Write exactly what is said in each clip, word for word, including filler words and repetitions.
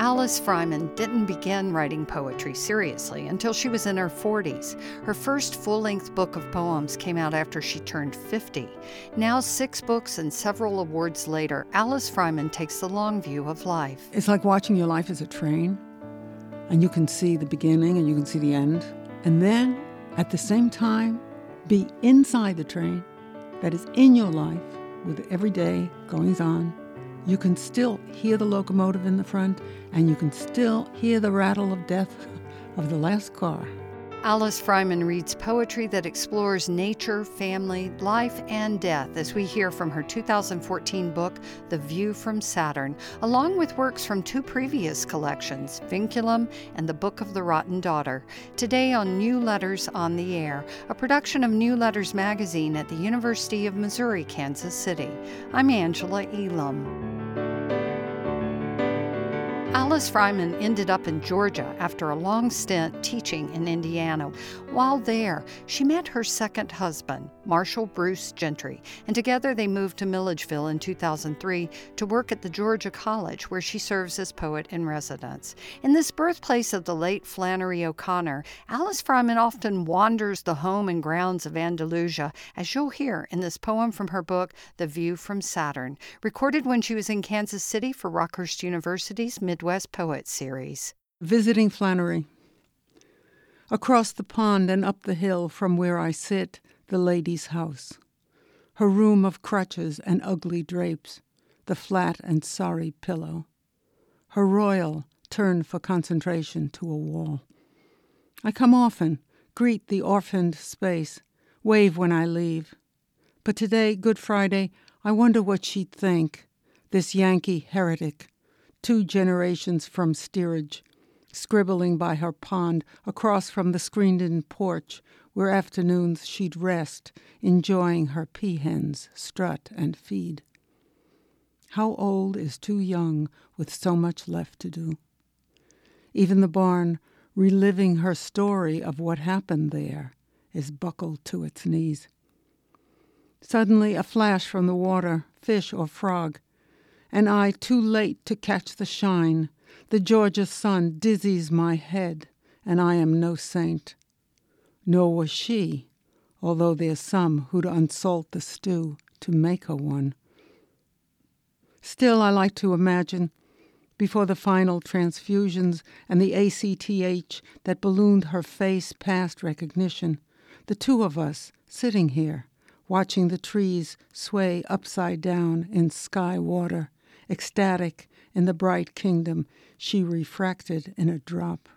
Alice Fryman didn't begin writing poetry seriously until she was in her forties. Her first full-length book of poems came out after she turned fifty. Now, six books and several awards later, Alice Fryman takes the long view of life. It's like watching your life as a train, and you can see the beginning and you can see the end. And then, at the same time, be inside the train that is in your life with everyday goings on. You can still hear the locomotive in the front, and you can still hear the rattle of death of the last car. Alice Fryman reads poetry that explores nature, family, life, and death, as we hear from her two thousand fourteen book, The View from Saturn, along with works from two previous collections, Vinculum and The Book of the Rotten Daughter. Today on New Letters on the Air, a production of New Letters magazine at the University of Missouri, Kansas City. I'm Angela Elam. Alice Fryman ended up in Georgia after a long stint teaching in Indiana. While there, she met her second husband, Marshall Bruce Gentry, and together they moved to Milledgeville in two thousand three to work at the Georgia College, where she serves as poet in residence. In this birthplace of the late Flannery O'Connor, Alice Fryman often wanders the home and grounds of Andalusia, as you'll hear in this poem from her book, The View from Saturn, recorded when she was in Kansas City for Rockhurst University's Midwest Poet Series. Visiting Flannery. Across the pond and up the hill from where I sit, the lady's house. Her room of crutches and ugly drapes, the flat and sorry pillow. Her royal turned for concentration to a wall. I come often, greet the orphaned space, wave when I leave. But today, Good Friday, I wonder what she'd think, this Yankee heretic, two generations from steerage, scribbling by her pond across from the screened-in porch where afternoons she'd rest, enjoying her peahens strut and feed. How old is too young with so much left to do? Even the barn, reliving her story of what happened there, is buckled to its knees. Suddenly a flash from the water, fish or frog, and I too late to catch the shine. The Georgia sun dizzies my head, and I am no saint. Nor was she, although there's some who'd unsalt the stew to make her one. Still, I like to imagine, before the final transfusions and the A C T H that ballooned her face past recognition, the two of us sitting here, watching the trees sway upside down in sky water, ecstatic in the bright kingdom she refracted in a drop.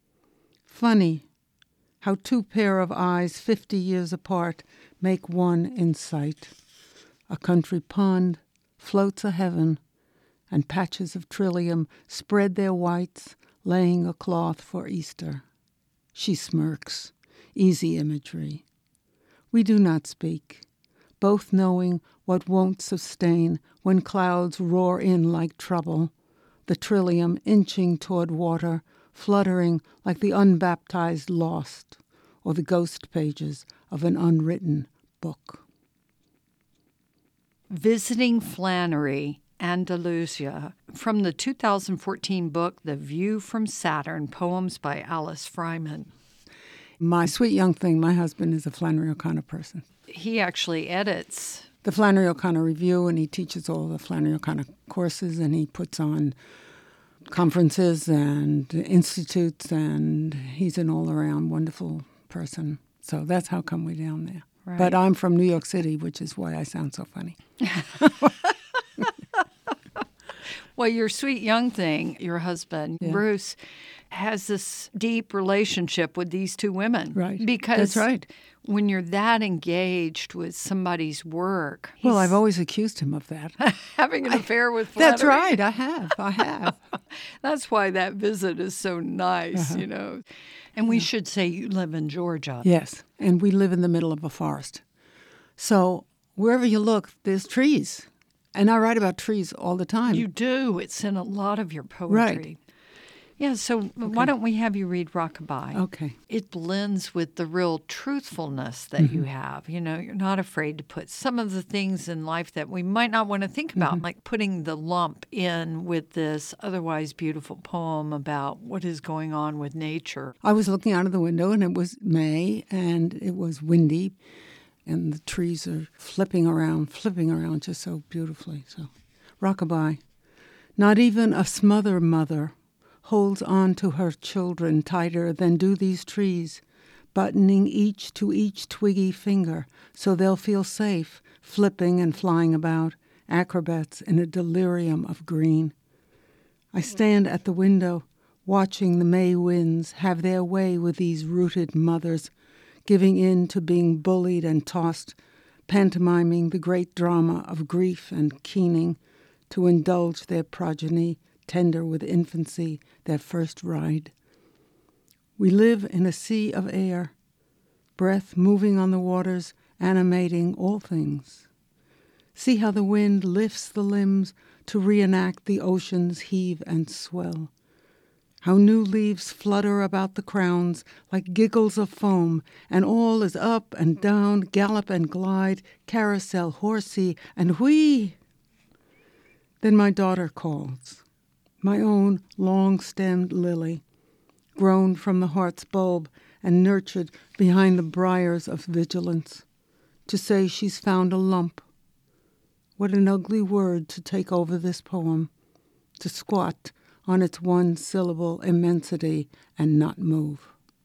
Funny how two pair of eyes fifty years apart make one in sight. A country pond floats a heaven, and patches of trillium spread their whites, laying a cloth for Easter. She smirks, easy imagery. We do not speak, both knowing what won't sustain when clouds roar in like trouble, the trillium inching toward water, fluttering like the unbaptized lost, or the ghost pages of an unwritten book. Visiting Flannery, Andalusia, from the two thousand fourteen book, The View from Saturn, poems by Alice Fryman. My sweet young thing, my husband is a Flannery O'Connor person. He actually edits the Flannery O'Connor Review, and he teaches all the Flannery O'Connor courses, and he puts on conferences and institutes, and he's an all-around wonderful person. So that's how come we're down there. Right. But I'm from New York City, which is why I sound so funny. Well, your sweet young thing, your husband, yeah. Bruce, has this deep relationship with these two women. Right. Because that's right. When you're that engaged with somebody's work. Well, I've always accused him of that. Having an affair with Flannery. That's right. I have. I have. That's why that visit is so nice, uh-huh. you know. And we yeah. should say you live in Georgia. Yes. And we live in the middle of a forest. So wherever you look, there's trees. And I write about trees all the time. You do. It's in a lot of your poetry. Right. Yeah, so okay. Why don't we have you read Rockabye? Okay. It blends with the real truthfulness that mm-hmm. you have. You know, you're not afraid to put some of the things in life that we might not want to think about, mm-hmm. like putting the lump in with this otherwise beautiful poem about what is going on with nature. I was looking out of the window, and it was May, and it was windy, and the trees are flipping around, flipping around just so beautifully. So, Rockabye. Not even a smother mother holds on to her children tighter than do these trees, buttoning each to each twiggy finger so they'll feel safe, flipping and flying about, acrobats in a delirium of green. I stand at the window, watching the May winds have their way with these rooted mothers, giving in to being bullied and tossed, pantomiming the great drama of grief and keening, to indulge their progeny, tender with infancy, their first ride. We live in a sea of air, breath moving on the waters, animating all things. See how the wind lifts the limbs to reenact the ocean's heave and swell. How new leaves flutter about the crowns like giggles of foam, and all is up and down, gallop and glide, carousel, horsey, and whee! Then my daughter calls, my own long-stemmed lily, grown from the heart's bulb and nurtured behind the briars of vigilance, to say she's found a lump. What an ugly word to take over this poem, to squat on its one-syllable immensity and not move.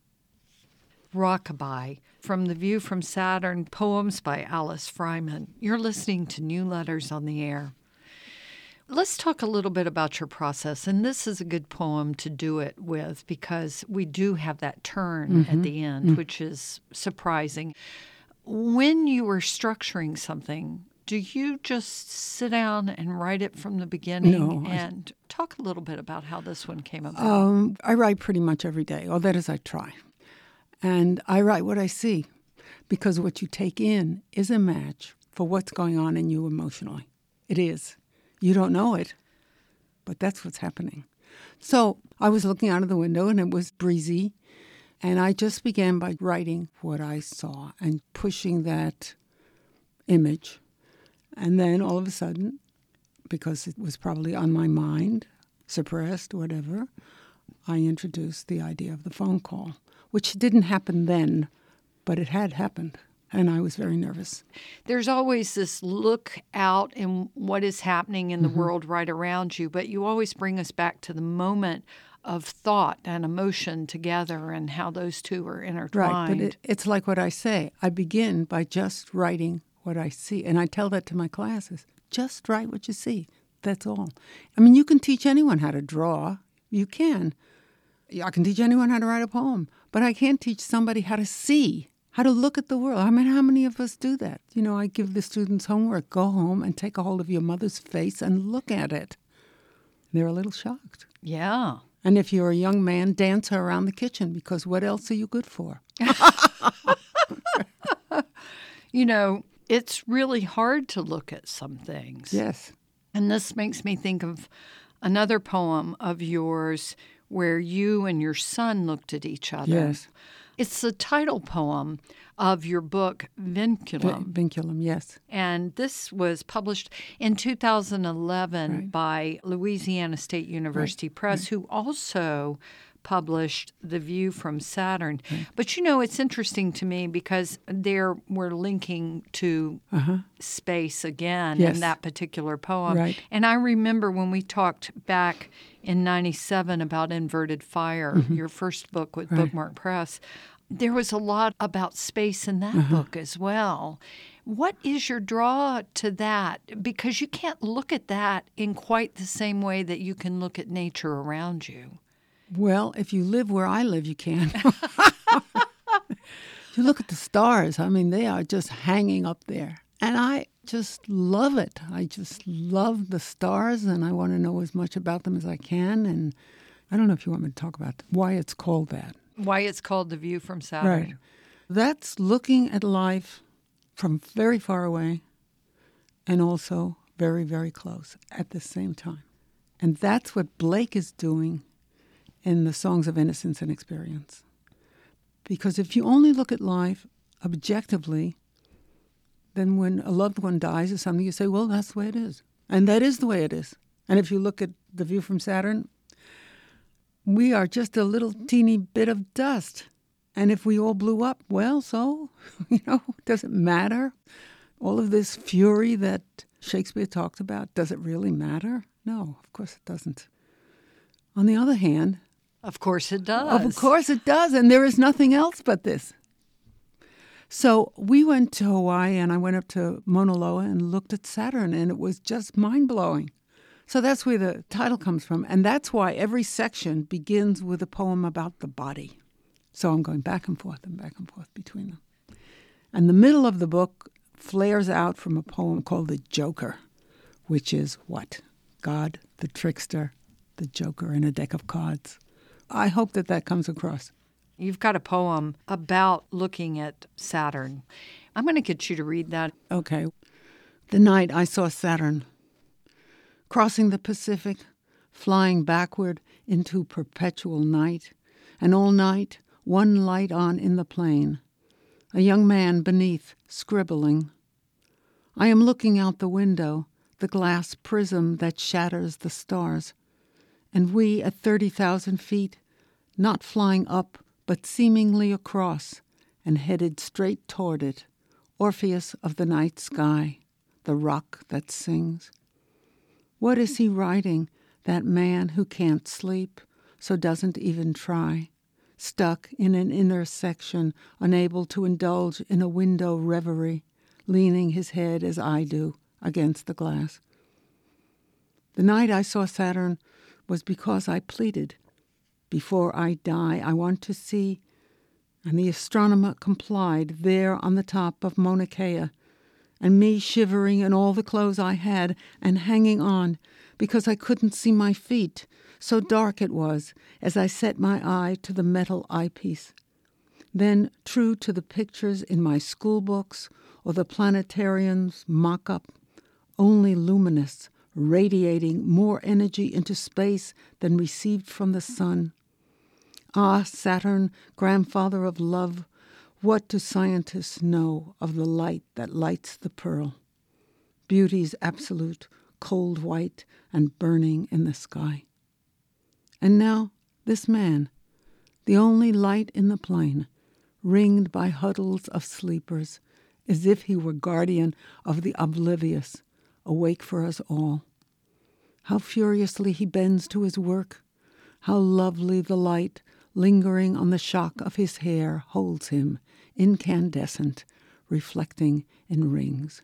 Rockabye, from The View from Saturn, poems by Alice Fryman. You're listening to New Letters on the Air. Let's talk a little bit about your process, and this is a good poem to do it with because we do have that turn mm-hmm. at the end, mm-hmm. which is surprising. When you were structuring something, do you just sit down and write it from the beginning? No. And I... talk a little bit about how this one came about. Um, I write pretty much every day, or that is I try. And I write what I see, because what you take in is a match for what's going on in you emotionally. It is. You don't know it, but that's what's happening. So I was looking out of the window, and it was breezy, and I just began by writing what I saw and pushing that image. And then all of a sudden, because it was probably on my mind, suppressed, whatever, I introduced the idea of the phone call, which didn't happen then, but it had happened. And I was very nervous. There's always this look out in what is happening in the mm-hmm. world right around you, but you always bring us back to the moment of thought and emotion together and how those two are intertwined. Right, but it, it's like what I say. I begin by just writing what I see. And I tell that to my classes. Just write what you see. That's all. I mean, you can teach anyone how to draw. You can. I can teach anyone how to write a poem. But I can't teach somebody how to see. How to look at the world. I mean, how many of us do that? You know, I give the students homework. Go home and take a hold of your mother's face and look at it. They're a little shocked. Yeah. And if you're a young man, dance her around the kitchen, because what else are you good for? You know, it's really hard to look at some things. Yes. And this makes me think of another poem of yours where you and your son looked at each other. Yes. It's the title poem of your book, Vinculum. V- Vinculum, yes. And this was published in two thousand eleven right. by Louisiana State University right. Press, right. who also published The View from Saturn. Right. But, you know, it's interesting to me because there we're linking to uh-huh. space again yes. in that particular poem. Right. And I remember when we talked back in ninety-seven about Inverted Fire, mm-hmm. your first book with right. Bookmark Press, there was a lot about space in that uh-huh. book as well. What is your draw to that? Because you can't look at that in quite the same way that you can look at nature around you. Well, if you live where I live, you can. You look at the stars. I mean, they are just hanging up there. And I just love it. I just love the stars, and I want to know as much about them as I can. And I don't know if you want me to talk about why it's called that. Why it's called The View from Saturn. Right. That's looking at life from very far away and also very, very close at the same time. And that's what Blake is doing in the Songs of Innocence and Experience. Because if you only look at life objectively, then when a loved one dies or something, you say, well, that's the way it is. And that is the way it is. And if you look at The View from Saturn, we are just a little teeny bit of dust. And if we all blew up, well, so, you know, does it matter? All of this fury that Shakespeare talked about, does it really matter? No, of course it doesn't. On the other hand... Of course it does. Of course it does, and there is nothing else but this. So we went to Hawaii, and I went up to Mauna Loa and looked at Saturn, and it was just mind-blowing. So that's where the title comes from, and that's why every section begins with a poem about the body. So I'm going back and forth and back and forth between them. And the middle of the book flares out from a poem called The Joker, which is what? God, the trickster, the Joker, and a deck of cards. I hope that that comes across. You've got a poem about looking at Saturn. I'm going to get you to read that. Okay. The night I saw Saturn, crossing the Pacific, flying backward into perpetual night, and all night one light on in the plain, a young man beneath scribbling. I am looking out the window, the glass prism that shatters the stars, and we at thirty thousand feet, not flying up, but seemingly across, and headed straight toward it, Orpheus of the night sky, the rock that sings. What is he writing, that man who can't sleep, so doesn't even try, stuck in an inner section, unable to indulge in a window reverie, leaning his head as I do against the glass? The night I saw Saturn was because I pleaded, before I die, I want to see, and the astronomer complied there on the top of Mauna Kea, and me shivering in all the clothes I had and hanging on because I couldn't see my feet, so dark it was as I set my eye to the metal eyepiece. Then, true to the pictures in my school books or the planetarium's mock-up, only luminous, radiating more energy into space than received from the sun. Ah, Saturn, grandfather of love, what do scientists know of the light that lights the pearl? Beauty's absolute, cold white and burning in the sky. And now this man, the only light in the plain, ringed by huddles of sleepers, as if he were guardian of the oblivious, awake for us all. How furiously he bends to his work, how lovely the light, lingering on the shock of his hair, holds him, incandescent, reflecting in rings.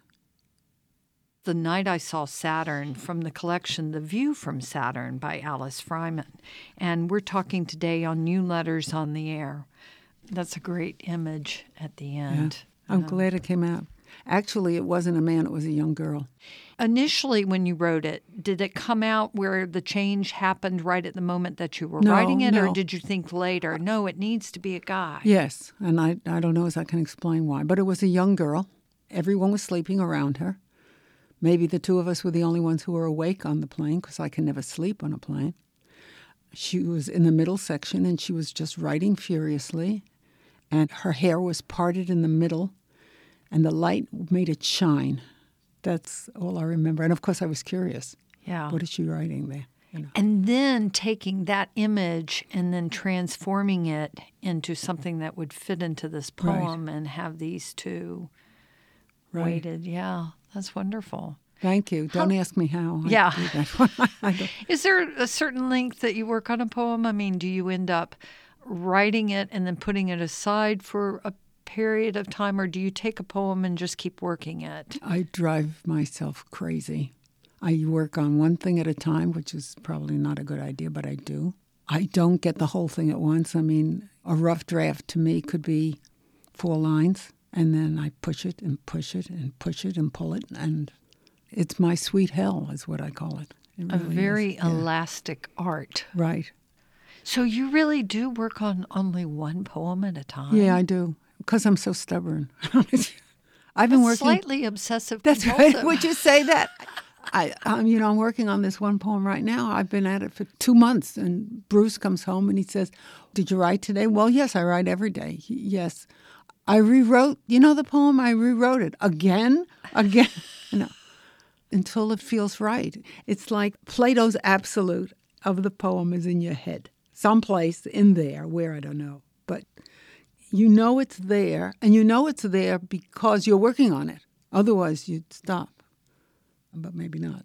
The Night I Saw Saturn, from the collection The View from Saturn by Alice Fryman. And we're talking today on New Letters on the Air. That's a great image at the end. Yeah, I'm um, glad it came out. Actually, it wasn't a man, it was a young girl. Initially, when you wrote it, did it come out where the change happened right at the moment that you were no, writing it, no. or did you think later, no, it needs to be a guy? Yes, and I, I don't know as I can explain why, but it was a young girl. Everyone was sleeping around her. Maybe the two of us were the only ones who were awake on the plane, because I can never sleep on a plane. She was in the middle section, and she was just writing furiously, and her hair was parted in the middle, and the light made it shine. That's all I remember. And, of course, I was curious. Yeah. What is she writing there? You know. And then taking that image and then transforming it into something that would fit into this poem Right. and have these two Right. weighted. Yeah, that's wonderful. Thank you. Don't How- ask me how. I Yeah. do that. I don't- Is there a certain length that you work on a poem? I mean, do you end up writing it and then putting it aside for a period of time, or do you take a poem and just keep working it? I drive myself crazy. I work on one thing at a time, which is probably not a good idea, but I do. I don't get the whole thing at once. I mean, a rough draft to me could be four lines, and then I push it and push it and push it and pull it, and it's my sweet hell is what I call it. It A really very is. Yeah. elastic art. Right. So you really do work on only one poem at a time? Yeah, I do, because I'm so stubborn. I've been That's working... slightly obsessive That's compulsive. right. Would you say that? I, um, you know, I'm working on this one poem right now. I've been at it for two months, and Bruce comes home and he says, "Did you write today?" Well, yes, I write every day. He, yes. I rewrote, you know the poem? I rewrote it again, again, no, until it feels right. It's like Plato's absolute of the poem is in your head, someplace in there, where I don't know. But you know it's there, and you know it's there because you're working on it. Otherwise, you'd stop. But maybe not.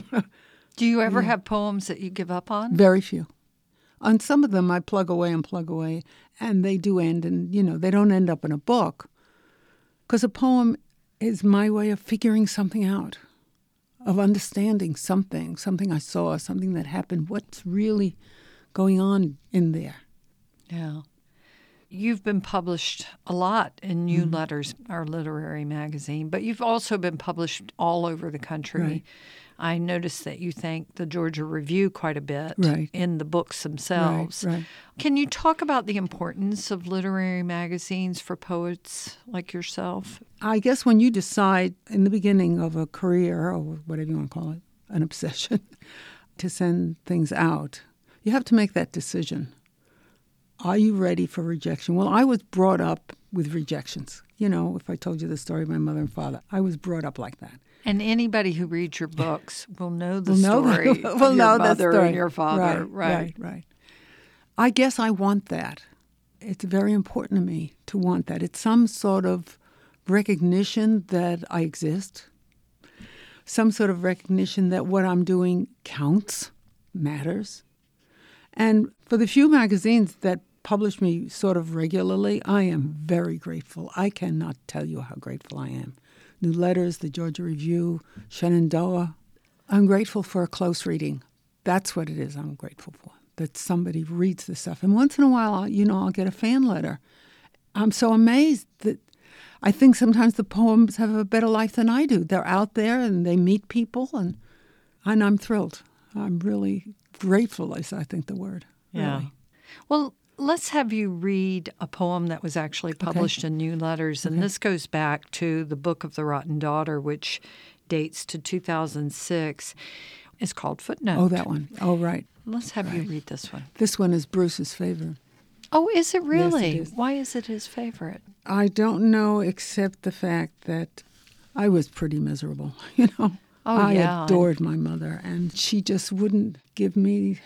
Do you ever Yeah. have poems that you give up on? Very few. On some of them, I plug away and plug away, and they do end, and, you know, they don't end up in a book. Because a poem is my way of figuring something out, of understanding something, something I saw, something that happened, what's really going on in there. Yeah. You've been published a lot in New mm-hmm. Letters, our literary magazine, but you've also been published all over the country. Right. I noticed that you thank the Georgia Review quite a bit right. in the books themselves. Right, right. Can you talk about the importance of literary magazines for poets like yourself? I guess when you decide in the beginning of a career, or whatever you want to call it, an obsession, to send things out, you have to make that decision. Are you ready for rejection? Well, I was brought up with rejections. You know, if I told you the story of my mother and father, I was brought up like that. And anybody who reads your books will know the we'll story know the, of we'll your know mother story. and your father. Right, right, right, right. I guess I want that. It's very important to me to want that. It's some sort of recognition that I exist, some sort of recognition that what I'm doing counts, matters. And for the few magazines that publish me sort of regularly, I am very grateful. I cannot tell you how grateful I am. New Letters, the Georgia Review, Shenandoah. I'm grateful for a close reading. That's what it is I'm grateful for, that somebody reads this stuff. And once in a while, I'll, you know, I'll get a fan letter. I'm so amazed that I think sometimes the poems have a better life than I do. They're out there and they meet people, and, and I'm thrilled. I'm really grateful, is I think the word. Yeah. Really. Well, let's have you read a poem that was actually published okay. in New Letters, and okay. this goes back to the Book of the Rotten Daughter, which dates to two thousand six. It's called Footnote. Oh, that one. Oh, right. Let's have right. you read this one. This one is Bruce's favorite. Oh, is it really? Yes, it is. Why is it his favorite? I don't know, except the fact that I was pretty miserable, you know. Oh, I yeah. adored my mother, and she just wouldn't give me,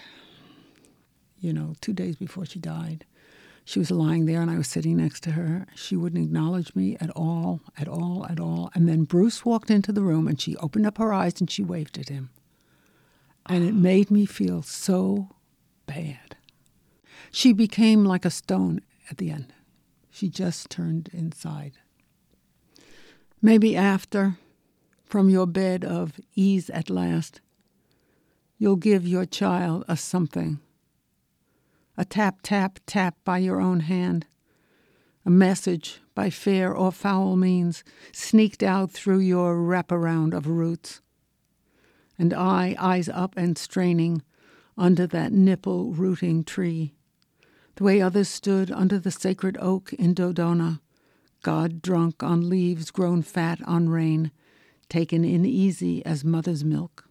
you know, two days before she died. She was lying there, and I was sitting next to her. She wouldn't acknowledge me at all, at all, at all. And then Bruce walked into the room, and she opened up her eyes, and she waved at him. And it made me feel so bad. She became like a stone at the end. She just turned inside. Maybe after, from your bed of ease at last, you'll give your child a something. A tap, tap, tap by your own hand. A message by fair or foul means sneaked out through your wraparound of roots. And I, eyes up and straining, under that nipple-rooting tree, the way others stood under the sacred oak in Dodona, God drunk on leaves grown fat on rain, taken in easy as mother's milk.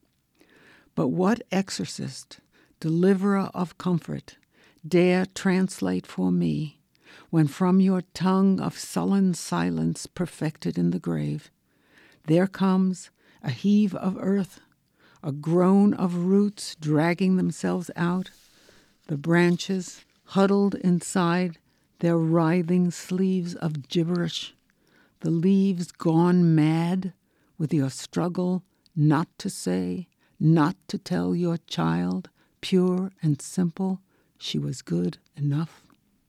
But what exorcist, deliverer of comfort, dare translate for me, when from your tongue of sullen silence perfected in the grave, there comes a heave of earth, a groan of roots dragging themselves out, the branches huddled inside their writhing sleeves of gibberish, the leaves gone mad with your struggle not to say, not to tell your child, pure and simple, she was good enough.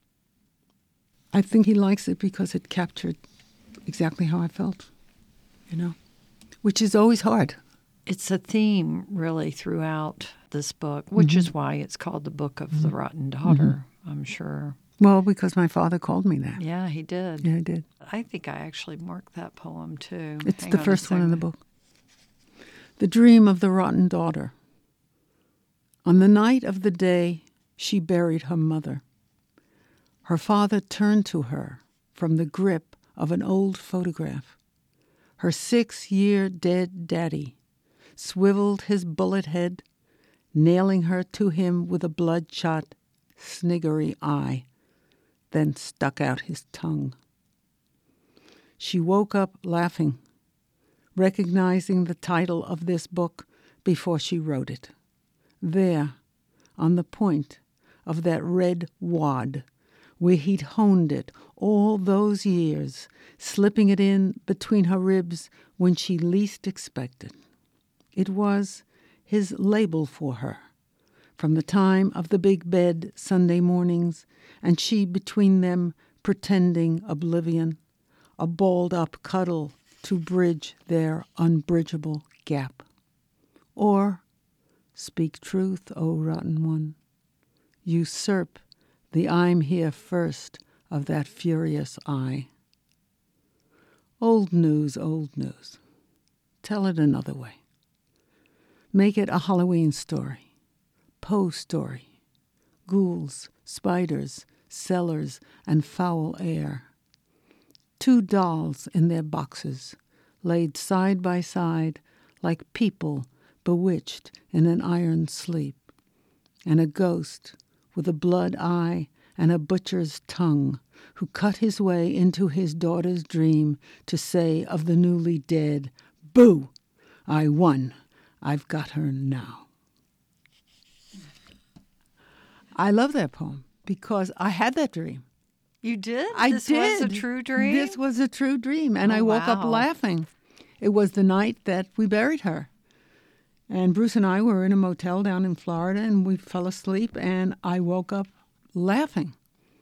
I think he likes it because it captured exactly how I felt, you know, which is always hard. It's a theme, really, throughout this book, which mm-hmm. is why it's called The Book of mm-hmm. the Rotten Daughter, mm-hmm. I'm sure. Well, because my father called me that. Yeah, he did. Yeah, he did. I think I actually marked that poem, too. It's Hang the on first one in the book. The Dream of the Rotten Daughter. On the night of the day she buried her mother, her father turned to her from the grip of an old photograph. Her six-year dead daddy, swiveled his bullet head, nailing her to him with a bloodshot, sniggery eye, then stuck out his tongue. She woke up laughing, recognizing the title of this book before she wrote it. There, on the point of that red wad, where he'd honed it all those years, slipping it in between her ribs when she least expected. It was his label for her, from the time of the big bed Sunday mornings, and she between them pretending oblivion, a balled-up cuddle to bridge their unbridgeable gap. Or, speak truth, O rotten one, usurp the I'm here first of that furious I. Old news, old news. Tell it another way. Make it a Halloween story, Poe story, ghouls, spiders, cellars, and foul air. Two dolls in their boxes, laid side by side like people bewitched in an iron sleep, and a ghost with a blood eye and a butcher's tongue, who cut his way into his daughter's dream to say of the newly dead, "Boo! I won. I've got her now." I love that poem because I had that dream. You did? I this did. was a true dream? This was a true dream, and Oh, I woke up wow. laughing. It was the night that we buried her. And Bruce and I were in a motel down in Florida, and we fell asleep, and I woke up laughing.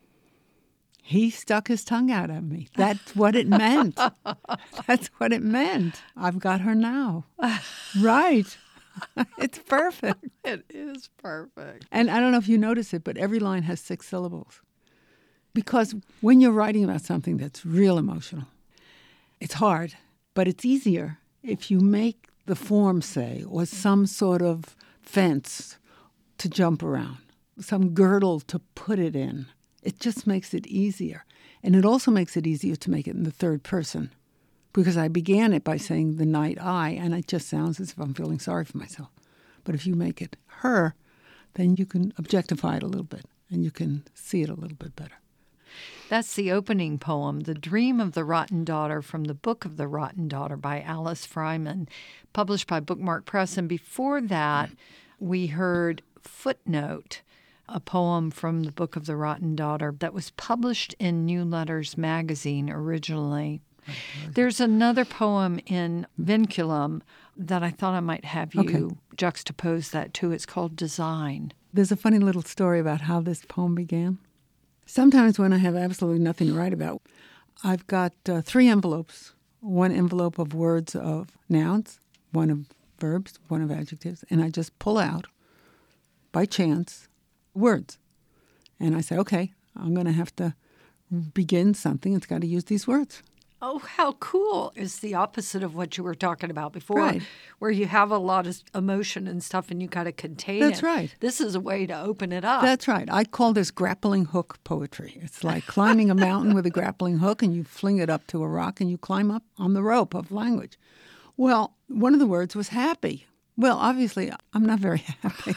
He stuck his tongue out at me. That's what it meant. That's what it meant. I've got her now. Right. It's perfect. It is perfect. And I don't know if you notice it, but every line has six syllables. Because when you're writing about something that's real emotional, it's hard, but it's easier if you make the form, say, or some sort of fence to jump around, some girdle to put it in. It just makes it easier. And it also makes it easier to make it in the third person, because I began it by saying the night I, and it just sounds as if I'm feeling sorry for myself. But if you make it her, then you can objectify it a little bit, and you can see it a little bit better. That's the opening poem, The Dream of the Rotten Daughter, from the Book of the Rotten Daughter by Alice Fryman, published by Bookmark Press. And before that, we heard Footnote, a poem from the Book of the Rotten Daughter that was published in New Letters magazine originally. There's another poem in Vinculum that I thought I might have you Okay. juxtapose that to. It's called Design. There's a funny little story about how this poem began. Sometimes when I have absolutely nothing to write about, I've got uh, three envelopes. One envelope of words of nouns, one of verbs, one of adjectives, and I just pull out, by chance, words. And I say, okay, I'm going to have to begin something. It's got to use these words. Oh, how cool. It's the opposite of what you were talking about before, Right. where you have a lot of emotion and stuff and you got to contain it. That's right. This is a way to open it up. That's right. I call this grappling hook poetry. It's like climbing a mountain with a grappling hook, and you fling it up to a rock and you climb up on the rope of language. Well, one of the words was happy. Well, obviously, I'm not very happy.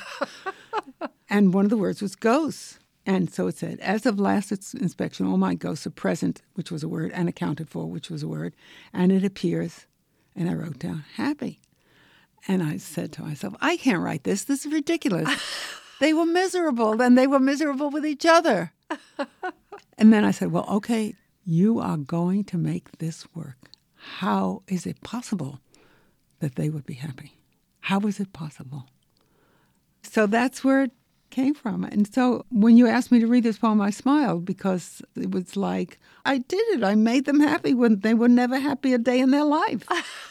And one of the words was ghosts. And so it said, as of last inspection, all my ghosts are present, which was a word, and accounted for, which was a word. And it appears, and I wrote down, happy. And I said to myself, I can't write this. This is ridiculous. They were miserable, and they were miserable with each other. And then I said, well, okay, you are going to make this work. How is it possible that they would be happy? How is it possible? So that's where it came from. And so when you asked me to read this poem, I smiled because it was like, I did it. I made them happy when they were never happy a day in their life.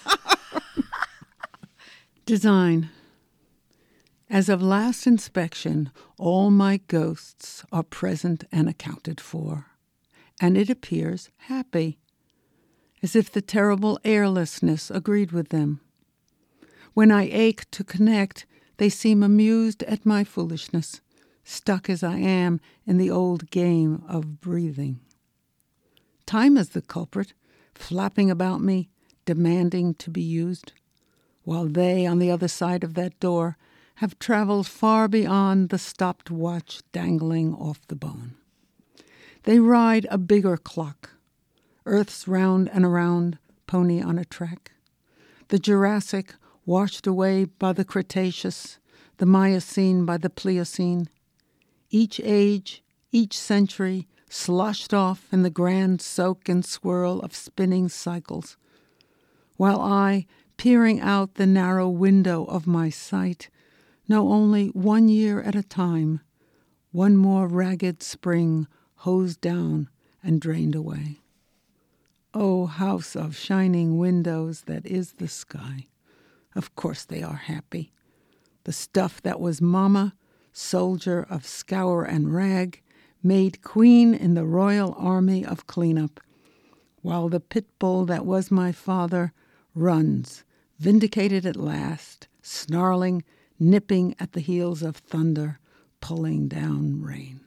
Design. As of last inspection, all my ghosts are present and accounted for, and it appears happy, as if the terrible airlessness agreed with them. When I ache to connect, they seem amused at my foolishness, stuck as I am in the old game of breathing. Time is the culprit, flapping about me, demanding to be used. while they, on the other side of that door, have traveled far beyond the stopped watch dangling off the bone. They ride a bigger clock, Earth's round and around, pony on a track. The Jurassic washed away by the Cretaceous, the Miocene by the Pliocene. Each age, each century, sloshed off in the grand soak and swirl of spinning cycles, while I, peering out the narrow window of my sight, know only one year at a time, one more ragged spring hosed down and drained away. O house of shining windows that is the sky, of course they are happy. The stuff that was mama, soldier of scour and rag, made queen in the royal army of cleanup, while the pit bull that was my father runs, vindicated at last, snarling, nipping at the heels of thunder, pulling down rain.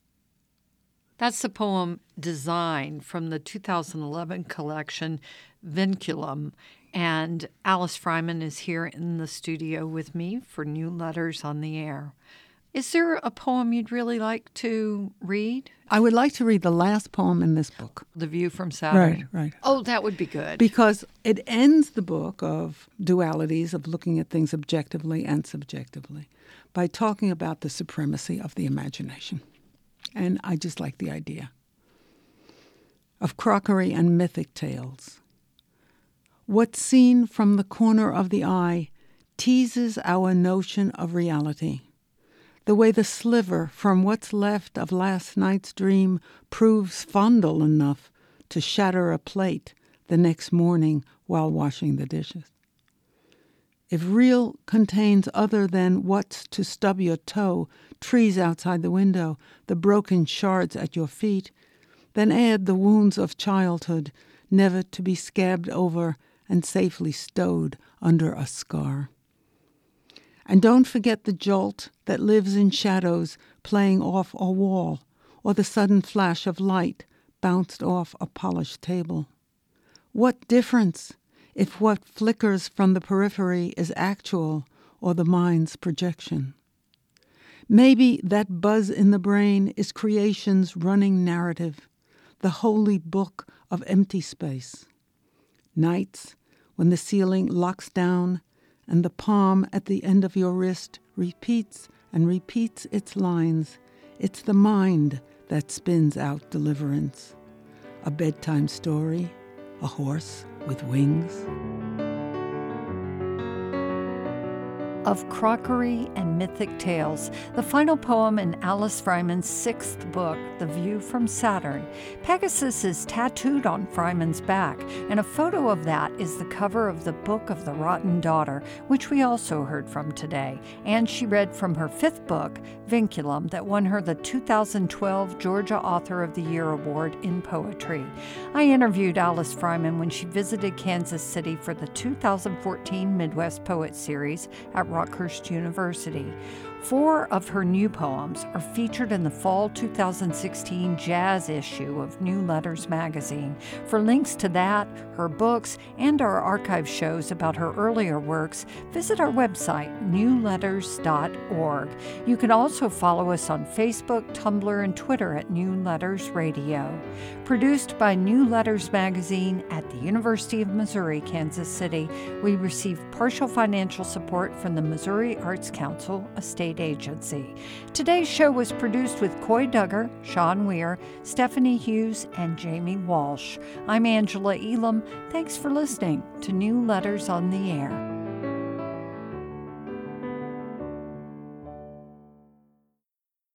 That's the poem Design from the two thousand eleven collection Vinculum. And Alice Fryman is here in the studio with me for New Letters on the Air. Is there a poem you'd really like to read? I would like to read the last poem in this book. The View from Saturn. Right, right. Oh, that would be good. Because it ends the book of dualities, of looking at things objectively and subjectively, by talking about the supremacy of the imagination. And I just like the idea. Of crockery and mythic tales. What's seen from the corner of the eye teases our notion of reality. The way the sliver from what's left of last night's dream proves fondle enough to shatter a plate the next morning while washing the dishes. If real contains other than what's to stub your toe, trees outside the window, the broken shards at your feet, then add the wounds of childhood, never to be scabbed over and safely stowed under a scar. And don't forget the jolt that lives in shadows playing off a wall, or the sudden flash of light bounced off a polished table. What difference if what flickers from the periphery is actual or the mind's projection? Maybe that buzz in the brain is creation's running narrative, the holy book of empty space. Nights when the ceiling locks down and the palm at the end of your wrist repeats and repeats its lines. It's the mind that spins out deliverance. A bedtime story, a horse with wings. Of Crockery and Mythic Tales, the final poem in Alice Fryman's sixth book, The View from Saturn. Pegasus is tattooed on Fryman's back, and a photo of that is the cover of the Book of the Rotten Daughter, which we also heard from today. And she read from her fifth book, Vinculum, that won her the two thousand twelve Georgia Author of the Year Award in Poetry. I interviewed Alice Fryman when she visited Kansas City for the two thousand fourteen Midwest Poet Series at Rockhurst University. Four of her new poems are featured in the fall two thousand sixteen jazz issue of New Letters magazine. For links to that, her books, and our archive shows about her earlier works, visit our website, new letters dot org. You can also follow us on Facebook, Tumblr, and Twitter at New Letters Radio. Produced by New Letters magazine at the University of Missouri, Kansas City, we receive partial financial support from the Missouri Arts Council, a state agency. Today's show was produced with Coy Duggar, Sean Weir, Stephanie Hughes, and Jamie Walsh. I'm Angela Elam. Thanks for listening to New Letters on the Air.